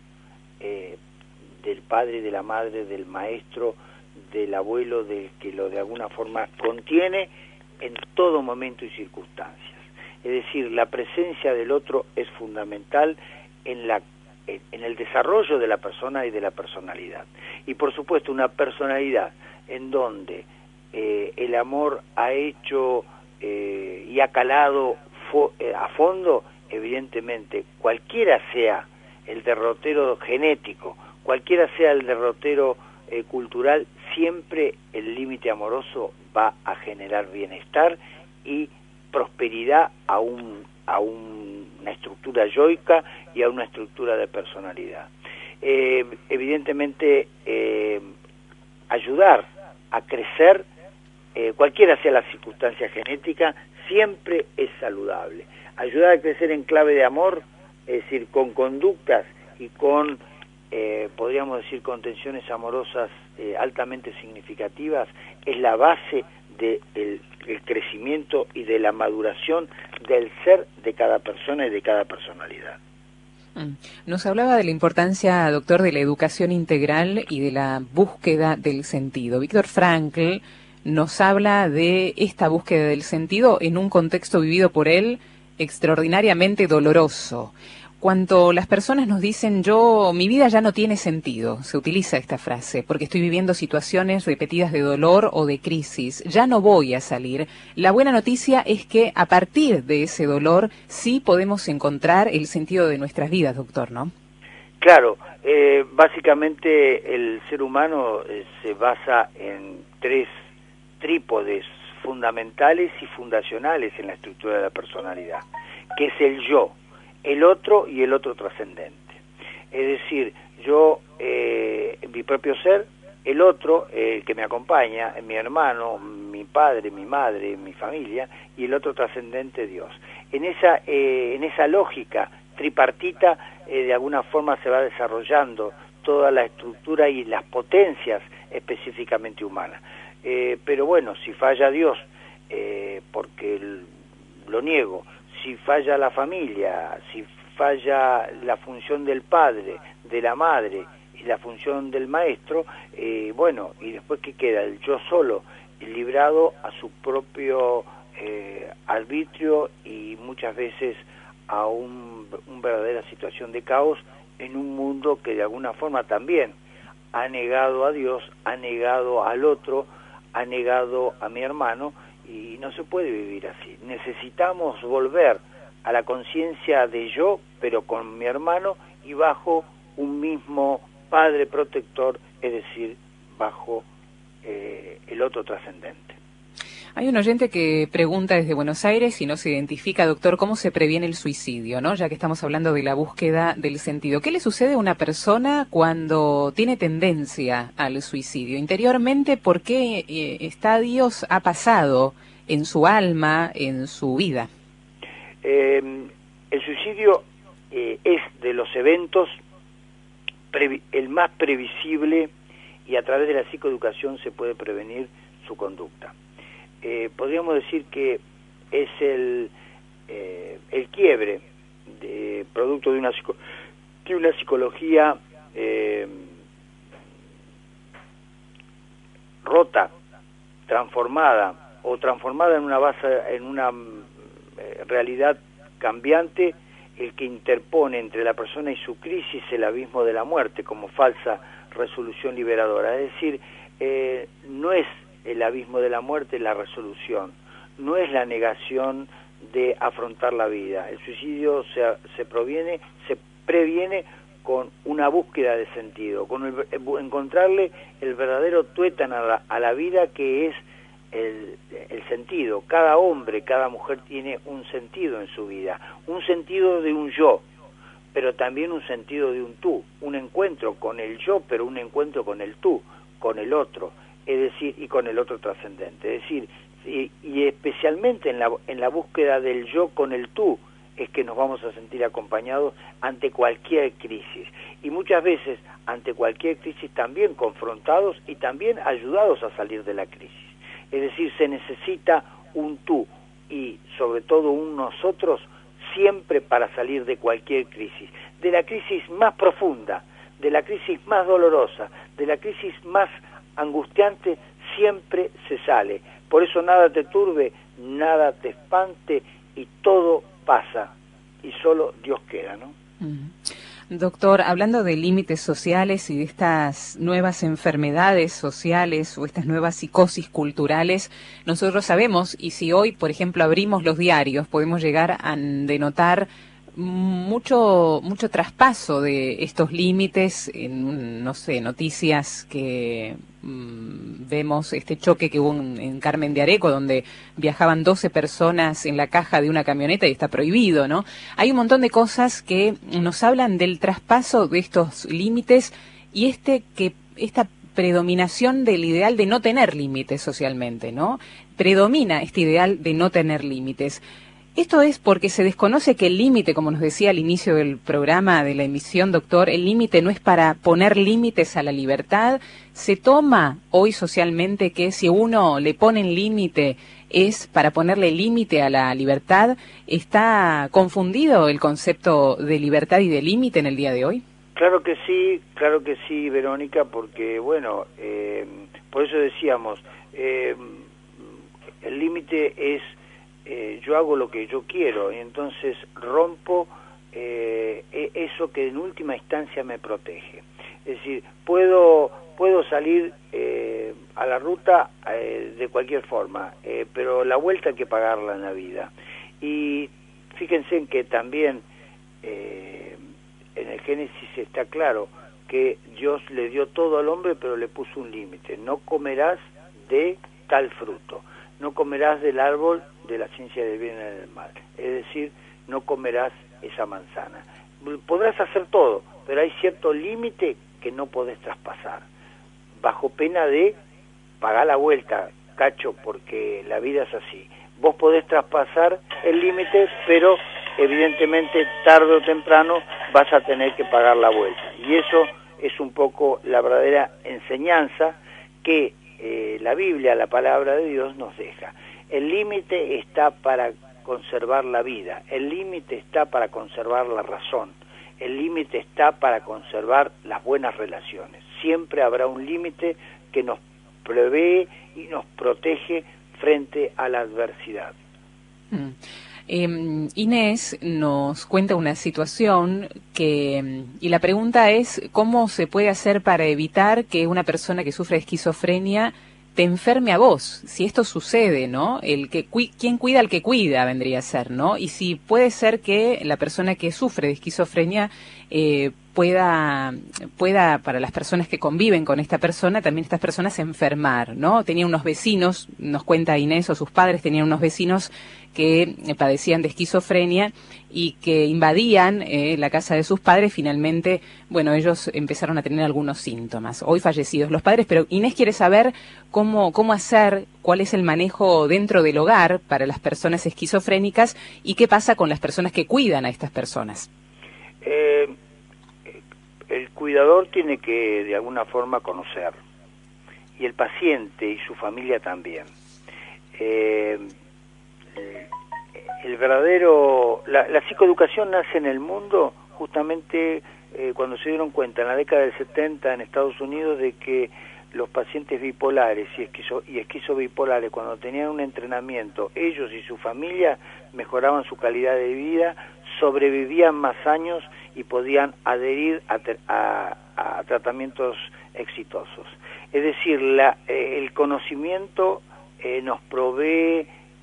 del padre, de la madre, del maestro, del abuelo, del que lo de alguna forma contiene en todo momento y circunstancias. Es decir, la presencia del otro es fundamental en el desarrollo de la persona y de la personalidad. Y por supuesto una personalidad en donde el amor ha hecho y ha calado a fondo, evidentemente, cualquiera sea el derrotero genético, cualquiera sea el derrotero cultural, siempre el límite amoroso va a generar bienestar y prosperidad a una estructura yoica y a una estructura de personalidad. Evidentemente, ayudar a crecer, cualquiera sea la circunstancia genética, siempre es saludable. Ayudar a crecer en clave de amor, es decir, con conductas y con, podríamos decir, contenciones amorosas altamente significativas, es la base del crecimiento y de la maduración del ser de cada persona y de cada personalidad. Nos hablaba de la importancia, doctor, de la educación integral y de la búsqueda del sentido. Viktor Frankl nos habla de esta búsqueda del sentido en un contexto vivido por él extraordinariamente doloroso. Cuando las personas nos dicen, mi vida ya no tiene sentido, se utiliza esta frase, porque estoy viviendo situaciones repetidas de dolor o de crisis, ya no voy a salir. La buena noticia es que a partir de ese dolor sí podemos encontrar el sentido de nuestras vidas, doctor, ¿no? Claro, básicamente el ser humano se basa en tres trípodes fundamentales y fundacionales en la estructura de la personalidad, que es el yo, el otro y el otro trascendente. Es decir, yo, mi propio ser, el otro, el que me acompaña, mi hermano, mi padre, mi madre, mi familia, y el otro trascendente, Dios. En esa lógica tripartita, de alguna forma se va desarrollando toda la estructura y las potencias específicamente humanas. Pero bueno, si falla Dios, porque lo niego, si falla la familia, si falla la función del padre, de la madre y la función del maestro, bueno, y después ¿qué queda? El yo solo, librado a su propio arbitrio y muchas veces a una verdadera situación de caos en un mundo que de alguna forma también ha negado a Dios, ha negado al otro, ha negado a mi hermano, y no se puede vivir así. Necesitamos volver a la conciencia de yo, pero con mi hermano y bajo un mismo padre protector, es decir, bajo el otro trascendente. Hay un oyente que pregunta desde Buenos Aires y no se identifica, doctor, ¿cómo se previene el suicidio, ¿no? Ya que estamos hablando de la búsqueda del sentido. ¿Qué le sucede a una persona cuando tiene tendencia al suicidio? Interiormente, ¿por qué estadios ha pasado en su alma, en su vida? El suicidio es de los eventos el más previsible, y a través de la psicoeducación se puede prevenir su conducta. Podríamos decir que es el quiebre producto de una psicología rota, transformada en una realidad cambiante, el que interpone entre la persona y su crisis el abismo de la muerte como falsa resolución liberadora. Es decir, no es el abismo de la muerte la resolución, no es la negación de afrontar la vida. El suicidio se previene con una búsqueda de sentido, con encontrarle el verdadero tuétano a la vida, que es el sentido. Cada hombre, cada mujer tiene un sentido en su vida, un sentido de un yo, pero también un sentido de un tú, un encuentro con el yo, pero un encuentro con el tú, con el otro, es decir, y con el otro trascendente. Es decir, y especialmente en la búsqueda del yo con el tú, es que nos vamos a sentir acompañados ante cualquier crisis, y muchas veces ante cualquier crisis también confrontados y también ayudados a salir de la crisis. Es decir, se necesita un tú y sobre todo un nosotros siempre para salir de cualquier crisis, de la crisis más profunda, de la crisis más dolorosa, de la crisis más angustiante, siempre se sale. Por eso nada te turbe, nada te espante, y todo pasa, y solo Dios queda, ¿no? Doctor, hablando de límites sociales y de estas nuevas enfermedades sociales o estas nuevas psicosis culturales, nosotros sabemos, y si hoy, por ejemplo, abrimos los diarios, podemos llegar a denotar mucho traspaso de estos límites en, no sé, noticias que vemos este choque que hubo en Carmen de Areco, donde viajaban 12 personas en la caja de una camioneta y está prohibido, ¿no? Hay un montón de cosas que nos hablan del traspaso de estos límites y esta predominación del ideal de no tener límites socialmente, ¿no? Predomina este ideal de no tener límites. Esto es porque se desconoce que el límite, como nos decía al inicio del programa, de la emisión, doctor, el límite no es para poner límites a la libertad. Se toma hoy socialmente que si uno le ponen límite es para ponerle límite a la libertad. ¿Está confundido el concepto de libertad y de límite en el día de hoy? Claro que sí, Verónica, porque, bueno, por eso decíamos, el límite es yo hago lo que yo quiero, y entonces rompo eso que en última instancia me protege. Es decir, puedo salir a la ruta de cualquier forma, pero la vuelta hay que pagarla en la vida. Y fíjense en que también en el Génesis está claro que Dios le dio todo al hombre, pero le puso un límite: no comerás de tal fruto, no comerás del árbol de la ciencia del bien y del mal, es decir, no comerás esa manzana. Podrás hacer todo, pero hay cierto límite que no podés traspasar, bajo pena de pagar la vuelta, cacho, porque la vida es así. Vos podés traspasar el límite, pero evidentemente tarde o temprano vas a tener que pagar la vuelta, y eso es un poco la verdadera enseñanza que la Biblia, la palabra de Dios, nos deja. El límite está para conservar la vida, el límite está para conservar la razón, el límite está para conservar las buenas relaciones. Siempre habrá un límite que nos provee y nos protege frente a la adversidad. Inés nos cuenta una situación y la pregunta es: ¿cómo se puede hacer para evitar que una persona que sufre esquizofrenia te enferme a vos, si esto sucede, ¿no? Quien cuida al que cuida vendría a ser, ¿no? Y si puede ser que la persona que sufre de esquizofrenia pueda, para las personas que conviven con esta persona, también estas personas enfermar, ¿no? Tenía unos vecinos, nos cuenta Inés, o sus padres tenían unos vecinos que padecían de esquizofrenia y que invadían la casa de sus padres. Finalmente, bueno, ellos empezaron a tener algunos síntomas, hoy fallecidos los padres, pero Inés quiere saber cómo hacer, cuál es el manejo dentro del hogar para las personas esquizofrénicas y qué pasa con las personas que cuidan a estas personas. El cuidador tiene que de alguna forma conocer, y el paciente y su familia también. El verdadero, la psicoeducación nace en el mundo justamente cuando se dieron cuenta en la década del 70 en Estados Unidos de que los pacientes bipolares y esquizobipolares, cuando tenían un entrenamiento, ellos y su familia mejoraban su calidad de vida, sobrevivían más años y podían adherir a tratamientos exitosos. Es decir, el conocimiento nos provee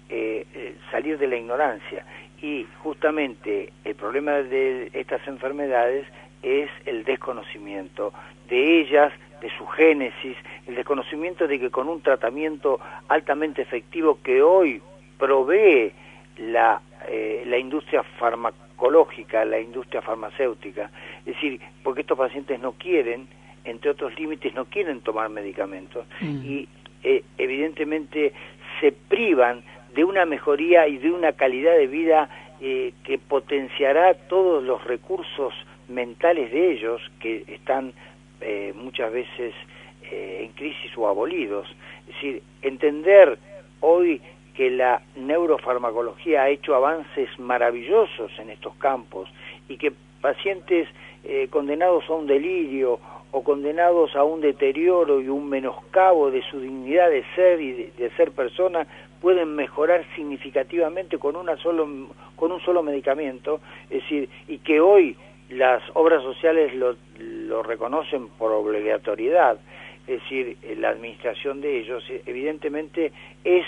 salir de la ignorancia, y justamente el problema de estas enfermedades es el desconocimiento de ellas, de su génesis, el desconocimiento de que con un tratamiento altamente efectivo que hoy provee la industria farmacológica, la industria farmacéutica, es decir, porque estos pacientes no quieren, entre otros límites, no quieren tomar medicamentos, y evidentemente se privan de una mejoría y de una calidad de vida que potenciará todos los recursos mentales de ellos, que están muchas veces en crisis o abolidos. Es decir, entender hoy que la neurofarmacología ha hecho avances maravillosos en estos campos, y que pacientes condenados a un delirio o condenados a un deterioro y un menoscabo de su dignidad de ser y de ser persona pueden mejorar significativamente con un solo medicamento. Es decir, y que hoy las obras sociales lo reconocen por obligatoriedad. Es decir, la administración de ellos evidentemente es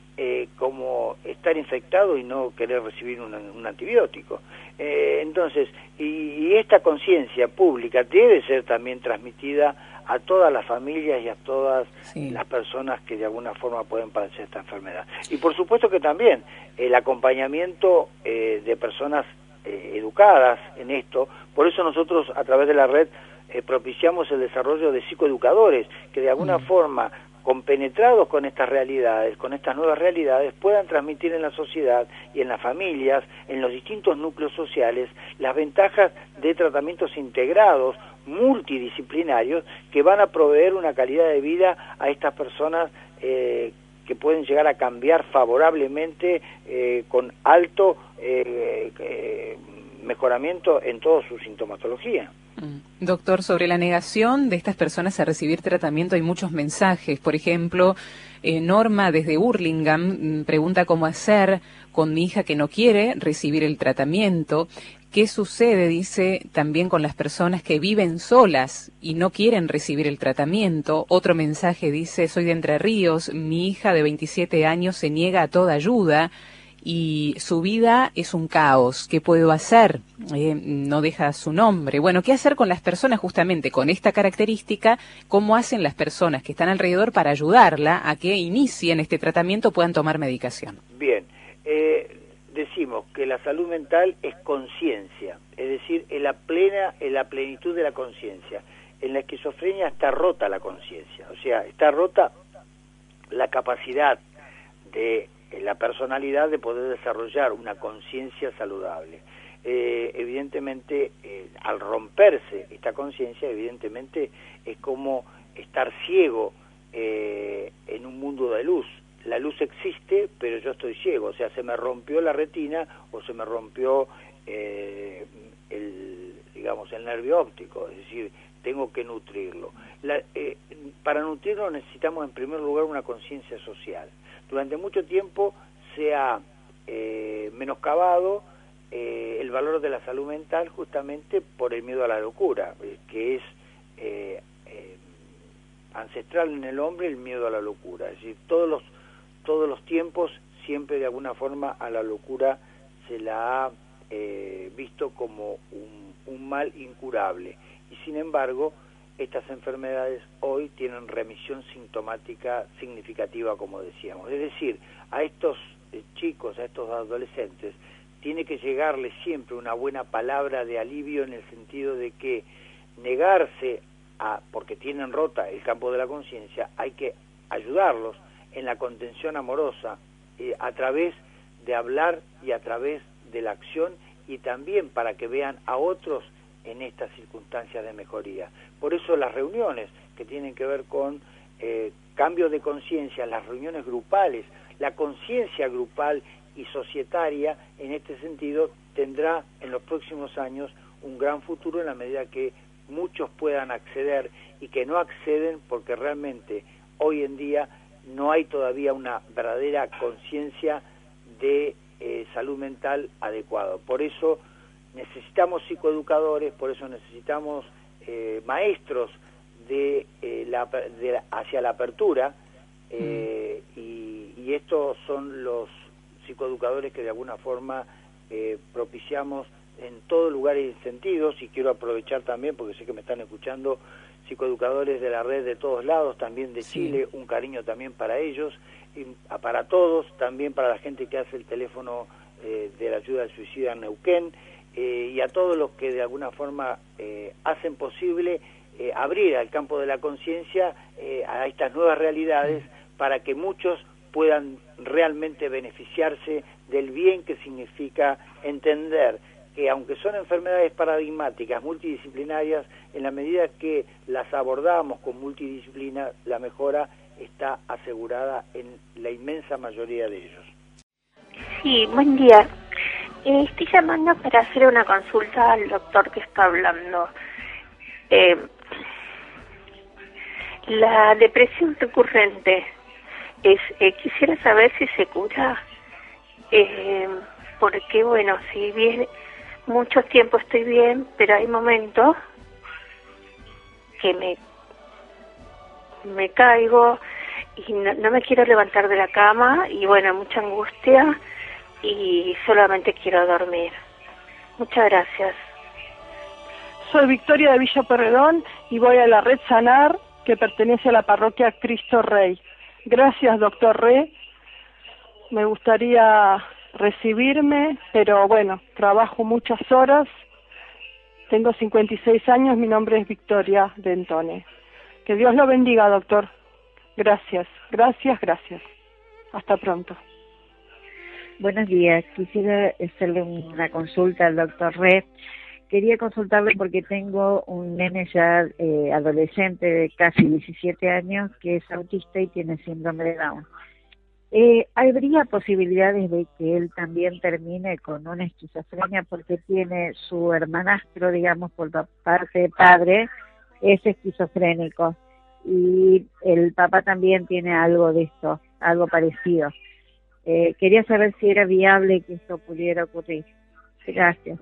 como estar infectado y no querer recibir un antibiótico. Entonces, y esta conciencia pública debe ser también transmitida a todas las familias y a todas las personas que de alguna forma pueden padecer esta enfermedad. Y por supuesto que también el acompañamiento de personas educadas en esto. Por eso nosotros a través de la red propiciamos el desarrollo de psicoeducadores que de alguna forma, compenetrados con estas realidades, con estas nuevas realidades, puedan transmitir en la sociedad y en las familias, en los distintos núcleos sociales, las ventajas de tratamientos integrados, multidisciplinarios, que van a proveer una calidad de vida a estas personas que pueden llegar a cambiar favorablemente con alto mejoramiento en toda su sintomatología. Doctor, sobre la negación de estas personas a recibir tratamiento hay muchos mensajes. Por ejemplo, Norma desde Hurlingham pregunta cómo hacer con mi hija que no quiere recibir el tratamiento. ¿Qué sucede, dice, también con las personas que viven solas y no quieren recibir el tratamiento? Otro mensaje dice, soy de Entre Ríos, mi hija de 27 años se niega a toda ayuda y su vida es un caos. ¿Qué puedo hacer? No deja su nombre. Bueno, ¿qué hacer con las personas justamente con esta característica? ¿Cómo hacen las personas que están alrededor para ayudarla a que inicien este tratamiento, puedan tomar medicación? Bien, decimos que la salud mental es conciencia, es decir, en la plenitud de la conciencia. En la esquizofrenia está rota la conciencia, o sea, está rota la capacidad de la personalidad de poder desarrollar una conciencia saludable. Evidentemente, al romperse esta conciencia, evidentemente es como estar ciego en un mundo de luz. La luz existe, pero yo estoy ciego, o sea, se me rompió la retina o se me rompió el nervio óptico, es decir, tengo que nutrirlo. Para nutrirlo necesitamos en primer lugar una conciencia social. Durante mucho tiempo se ha menoscabado el valor de la salud mental justamente por el miedo a la locura, que es ancestral en el hombre el miedo a la locura. Es decir, todos los tiempos siempre de alguna forma a la locura se la ha visto como un mal incurable. Y sin embargo, estas enfermedades hoy tienen remisión sintomática significativa, como decíamos. Es decir, a estos chicos, a estos adolescentes, tiene que llegarles siempre una buena palabra de alivio en el sentido de que negarse porque tienen rota el campo de la conciencia, hay que ayudarlos en la contención amorosa a través de hablar y a través de la acción, y también para que vean a otros en estas circunstancias de mejoría. Por eso las reuniones que tienen que ver con cambio de conciencia, las reuniones grupales, la conciencia grupal y societaria, en este sentido, tendrá en los próximos años un gran futuro en la medida que muchos puedan acceder y que no acceden porque realmente hoy en día no hay todavía una verdadera conciencia de salud mental adecuada. Por eso necesitamos psicoeducadores, por eso necesitamos maestros hacia la apertura, y estos son los psicoeducadores que de alguna forma propiciamos en todo lugar y sentidos. Y quiero aprovechar también, porque sé que me están escuchando psicoeducadores de la red de todos lados, también de Chile, un cariño también para ellos, y para todos, también para la gente que hace el teléfono de la ayuda al suicida en Neuquén, y a todos los que de alguna forma hacen posible abrir al campo de la conciencia a estas nuevas realidades, para que muchos puedan realmente beneficiarse del bien que significa entender que aunque son enfermedades paradigmáticas, multidisciplinarias, en la medida que las abordamos con multidisciplina, la mejora está asegurada en la inmensa mayoría de ellos. Sí, buen día. Estoy llamando para hacer una consulta al doctor que está hablando. La depresión recurrente, quisiera saber si se cura, porque bueno, si bien mucho tiempo estoy bien, pero hay momentos que me caigo y no me quiero levantar de la cama, y bueno, mucha angustia y solamente quiero dormir. Muchas gracias. Soy Victoria de Villa Pueyrredón y voy a la Red Sanar, que pertenece a la parroquia Cristo Rey. Gracias, doctor Re. Me gustaría recibirme, pero bueno, trabajo muchas horas. Tengo 56 años, mi nombre es Victoria Dentone. Que Dios lo bendiga, doctor. Gracias, gracias, gracias. Hasta pronto. Buenos días, quisiera hacerle una consulta al doctor Re. Quería consultarle porque tengo un nene ya adolescente de casi 17 años que es autista y tiene síndrome de Down. ¿Habría posibilidades de que él también termine con una esquizofrenia porque tiene su hermanastro, digamos, por parte de padre, es esquizofrénico? Y el papá también tiene algo de esto, algo parecido. Quería saber si era viable que esto pudiera ocurrir. Gracias.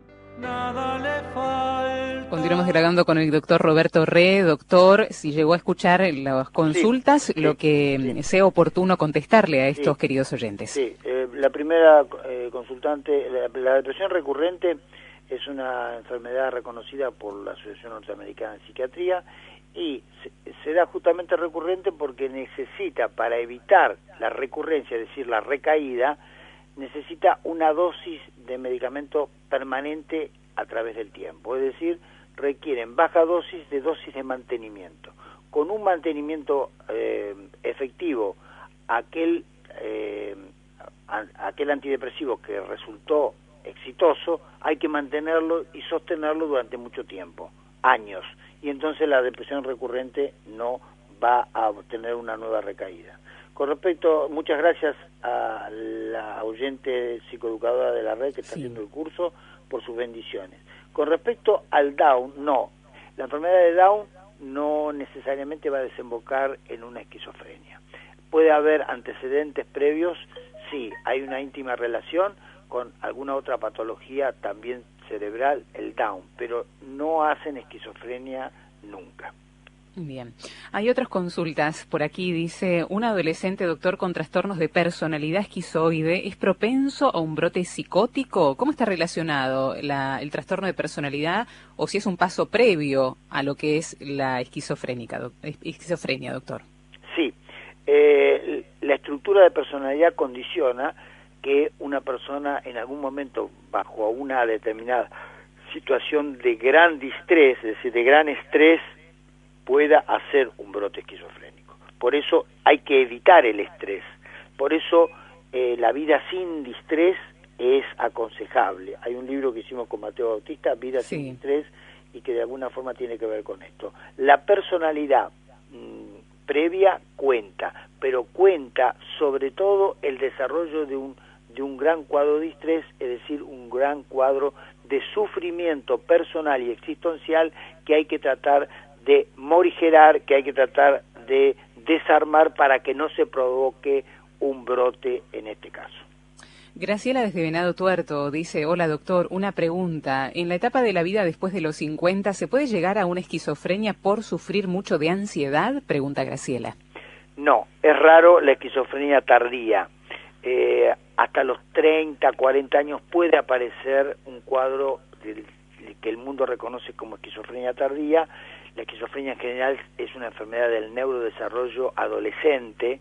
Continuamos dialogando con el doctor Roberto Re. Doctor, si llegó a escuchar las consultas, lo que sea oportuno contestarle a estos queridos oyentes. Sí, la primera consultante, la depresión recurrente es una enfermedad reconocida por la Asociación Norteamericana de Psiquiatría, y se da justamente recurrente porque necesita, para evitar la recurrencia, es decir, la recaída, necesita una dosis de medicamento permanente a través del tiempo, es decir, requieren baja dosis de mantenimiento. Con un mantenimiento efectivo, aquel antidepresivo que resultó exitoso, hay que mantenerlo y sostenerlo durante mucho tiempo, años, y entonces la depresión recurrente no va a tener una nueva recaída. Con respecto, muchas gracias a la oyente psicoeducadora de la red que está haciendo el curso por sus bendiciones. Con respecto al Down, no. La enfermedad de Down no necesariamente va a desembocar en una esquizofrenia. Puede haber antecedentes previos, sí, hay una íntima relación con alguna otra patología también cerebral, el Down, pero no hacen esquizofrenia nunca. Bien. Hay otras consultas por aquí. Dice, un adolescente, doctor, con trastornos de personalidad esquizoide, ¿es propenso a un brote psicótico? ¿Cómo está relacionado el trastorno de personalidad o si es un paso previo a lo que es la esquizofrenia, doctor? Sí. La estructura de personalidad condiciona que una persona en algún momento, bajo una determinada situación de gran distrés, es decir, de gran estrés, pueda hacer un brote esquizofrénico. Por eso hay que evitar el estrés. Por eso la vida sin distrés es aconsejable. Hay un libro que hicimos con Mateo Bautista, Vida sin distrés, y que de alguna forma tiene que ver con esto. La personalidad previa cuenta, pero cuenta sobre todo el desarrollo de un gran cuadro de distrés, es decir, un gran cuadro de sufrimiento personal y existencial que hay que tratar de morigerar, que hay que tratar de desarmar para que no se provoque un brote en este caso. Graciela desde Venado Tuerto dice, hola doctor, una pregunta. En la etapa de la vida después de los 50, ¿se puede llegar a una esquizofrenia por sufrir mucho de ansiedad? Pregunta Graciela. No, es raro la esquizofrenia tardía. Hasta los 30, 40 años puede aparecer un cuadro que el mundo reconoce como esquizofrenia tardía. La esquizofrenia en general es una enfermedad del neurodesarrollo adolescente,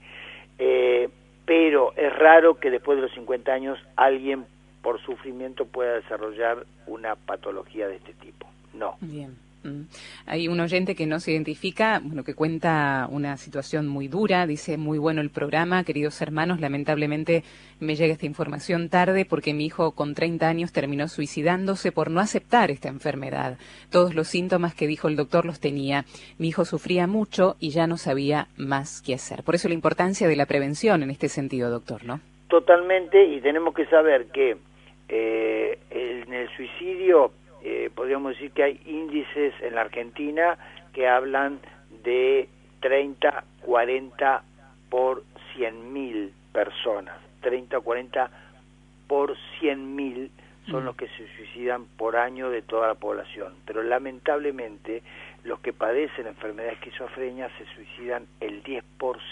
pero es raro que después de los 50 años alguien por sufrimiento pueda desarrollar una patología de este tipo. No. Bien. Hay un oyente que no se identifica, bueno, que cuenta una situación muy dura, dice, muy bueno el programa, queridos hermanos, lamentablemente me llega esta información tarde porque mi hijo con 30 años terminó suicidándose por no aceptar esta enfermedad. Todos los síntomas que dijo el doctor los tenía. Mi hijo sufría mucho y ya no sabía más qué hacer. Por eso la importancia de la prevención en este sentido, doctor, ¿no? Totalmente, y tenemos que saber que en el suicidio podríamos decir que hay índices en la Argentina que hablan de 30, 40 por 100.000 personas. 30 o 40 por 100.000 son los que se suicidan por año de toda la población. Pero lamentablemente los que padecen enfermedad de esquizofrenia se suicidan el 10%.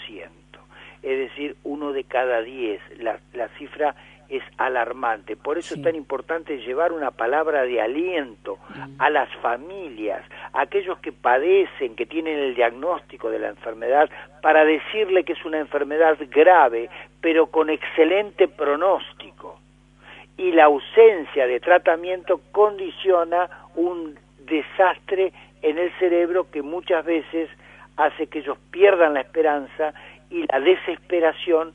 Es decir, 1 de cada 10. La cifra es alarmante. Por eso es tan importante llevar una palabra de aliento a las familias, a aquellos que padecen, que tienen el diagnóstico de la enfermedad, para decirle que es una enfermedad grave, pero con excelente pronóstico. Y la ausencia de tratamiento condiciona un desastre en el cerebro que muchas veces hace que ellos pierdan la esperanza y la desesperación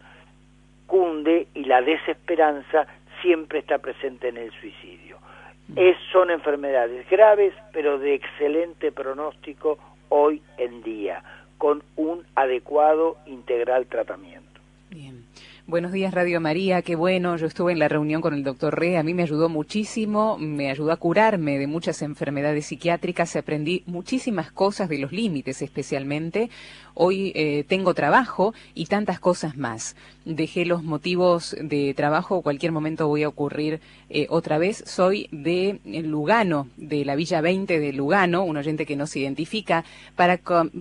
cunde y la desesperanza siempre está presente en el suicidio. Son enfermedades graves, pero de excelente pronóstico hoy en día, con un adecuado integral tratamiento. Bien. Buenos días, Radio María, qué bueno, yo estuve en la reunión con el doctor Re, a mí me ayudó muchísimo, me ayudó a curarme de muchas enfermedades psiquiátricas, aprendí muchísimas cosas de los límites especialmente, hoy tengo trabajo y tantas cosas más. Dejé los motivos de trabajo, cualquier momento voy a ocurrir otra vez, soy de Lugano, de la Villa 20 de Lugano, un oyente que no se identifica, para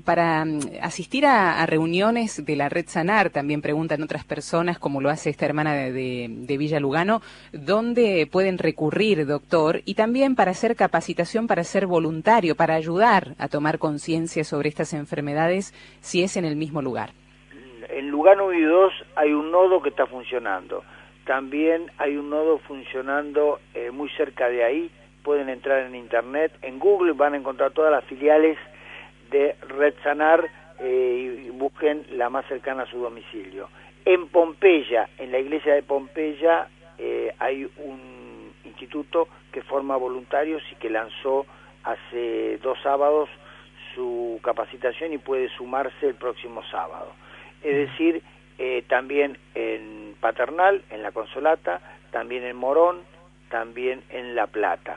asistir a reuniones de la Red Sanar, también preguntan otras personas, como lo hace esta hermana de Villa Lugano, ¿dónde pueden recurrir, doctor? Y también para hacer capacitación, para ser voluntario, para ayudar a tomar conciencia sobre estas enfermedades, si es en el mismo lugar. En Lugano 1 y 2 hay un nodo que está funcionando. También hay un nodo funcionando muy cerca de ahí. Pueden entrar en internet, en Google van a encontrar todas las filiales de Red Sanar y busquen la más cercana a su domicilio. En Pompeya, en la iglesia de Pompeya, hay un instituto que forma voluntarios y que lanzó hace 2 sábados su capacitación y puede sumarse el próximo sábado. Es decir, también en Paternal, en La Consolata, también en Morón, también en La Plata,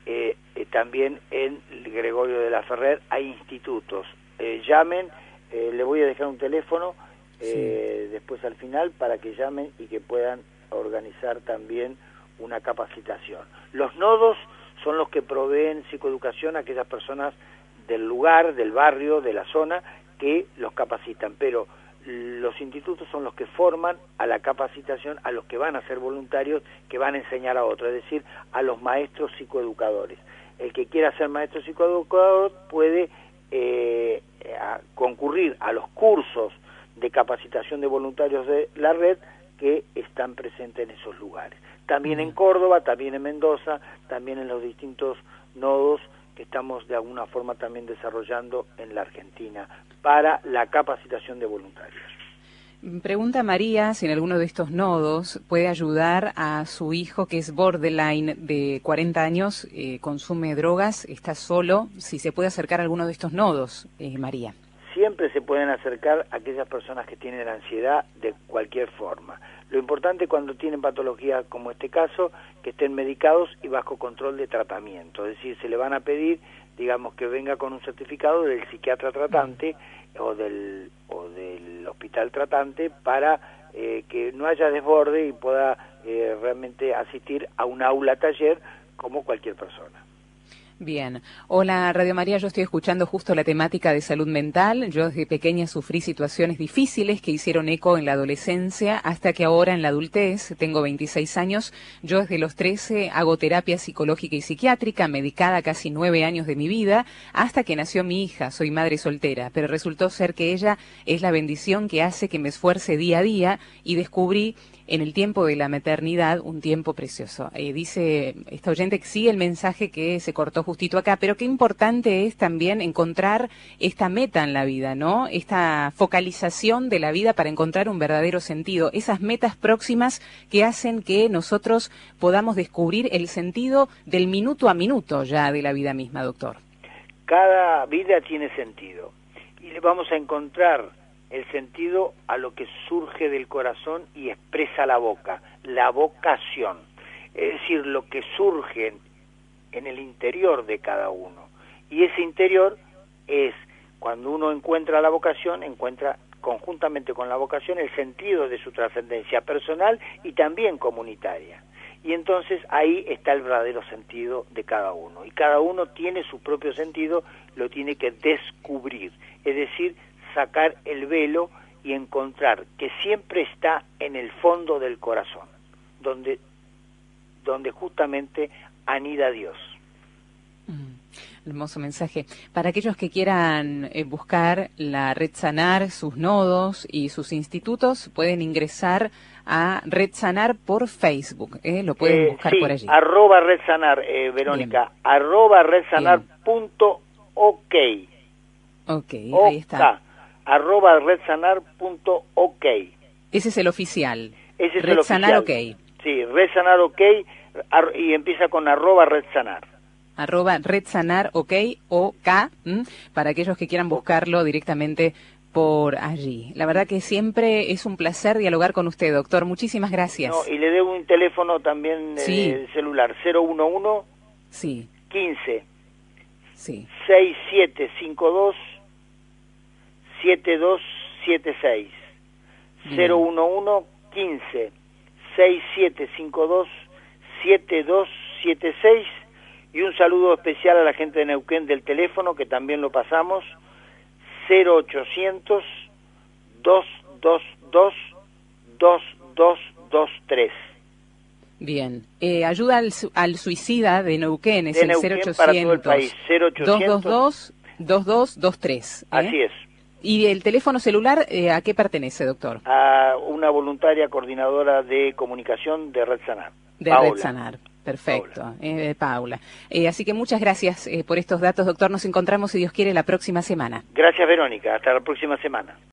también en Gregorio de la Ferrer hay institutos. Llamen, le voy a dejar un teléfono después al final para que llamen y que puedan organizar también una capacitación. Los nodos son los que proveen psicoeducación a aquellas personas del lugar, del barrio, de la zona, que los capacitan, pero los institutos son los que forman a la capacitación a los que van a ser voluntarios, que van a enseñar a otros, es decir, a los maestros psicoeducadores. El que quiera ser maestro psicoeducador puede concurrir a los cursos de capacitación de voluntarios de la red que están presentes en esos lugares. También en Córdoba, también en Mendoza, también en los distintos nodos que estamos de alguna forma también desarrollando en la Argentina para la capacitación de voluntarios. Pregunta María si en alguno de estos nodos puede ayudar a su hijo que es borderline de 40 años, consume drogas, está solo, si se puede acercar a alguno de estos nodos, María. Siempre se pueden acercar a aquellas personas que tienen ansiedad de cualquier forma. Lo importante cuando tienen patologías como este caso, que estén medicados y bajo control de tratamiento. Es decir, se le van a pedir, digamos, que venga con un certificado del psiquiatra tratante o del hospital tratante para que no haya desborde y pueda realmente asistir a un aula taller como cualquier persona. Bien. Hola, Radio María, yo estoy escuchando justo la temática de salud mental. Yo desde pequeña sufrí situaciones difíciles que hicieron eco en la adolescencia hasta que ahora en la adultez, tengo 26 años, yo desde los 13 hago terapia psicológica y psiquiátrica, medicada casi 9 años de mi vida, hasta que nació mi hija, soy madre soltera, pero resultó ser que ella es la bendición que hace que me esfuerce día a día y descubrí en el tiempo de la maternidad un tiempo precioso. Dice esta oyente que sigue el mensaje que se cortó justito acá, pero qué importante es también encontrar esta meta en la vida, ¿no? Esta focalización de la vida para encontrar un verdadero sentido, esas metas próximas que hacen que nosotros podamos descubrir el sentido del minuto a minuto ya de la vida misma, doctor. Cada vida tiene sentido y le vamos a encontrar el sentido a lo que surge del corazón y expresa la boca, la vocación, es decir, lo que surge en el interior de cada uno. Y ese interior es, cuando uno encuentra la vocación, encuentra conjuntamente con la vocación el sentido de su trascendencia personal y también comunitaria. Y entonces ahí está el verdadero sentido de cada uno. Y cada uno tiene su propio sentido, lo tiene que descubrir, es decir, sacar el velo y encontrar que siempre está en el fondo del corazón, donde justamente anida Dios. Hermoso mensaje. Para aquellos que quieran buscar la Red Sanar, sus nodos y sus institutos, pueden ingresar a Red Sanar por Facebook, lo pueden buscar sí, por allí. @Red Sanar, Verónica, @redsanar.ok. Ok, ahí está. @redsanar.ok. Ese es el oficial. Ese es Red el Sanar oficial. OK. Sí, Red Sanar OK, y empieza con @redsanar. @redsanar OK, OK, para aquellos que quieran buscarlo directamente por allí. La verdad que siempre es un placer dialogar con usted, doctor. Muchísimas gracias. No, y le debo un teléfono también celular, 011 sí. 15 sí. 6752 7276. 011 15 6752 7276. Y un saludo especial a la gente de Neuquén del teléfono, que también lo pasamos, 0800 222 2223. Bien. Ayuda al suicida de Neuquén, es de el Neuquén 0800 para todo el país, 222 2223. Así es. ¿Y el teléfono celular a qué pertenece, doctor? A una voluntaria coordinadora de comunicación de Red Sanar. De Paola. Red Sanar. Perfecto, Paula. Así que muchas gracias por estos datos, doctor. Nos encontramos, si Dios quiere, la próxima semana. Gracias, Verónica. Hasta la próxima semana.